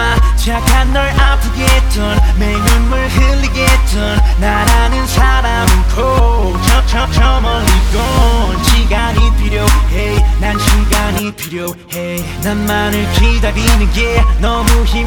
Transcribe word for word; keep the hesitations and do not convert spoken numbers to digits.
아마 착한 널 아프게 했던 매일 눈물 흘리게 했던 나라는 사람은 꼭저 저 저 멀리 건 시간이 필요해 난 시간이 필요해 나만을 기다리는 게 너무 힘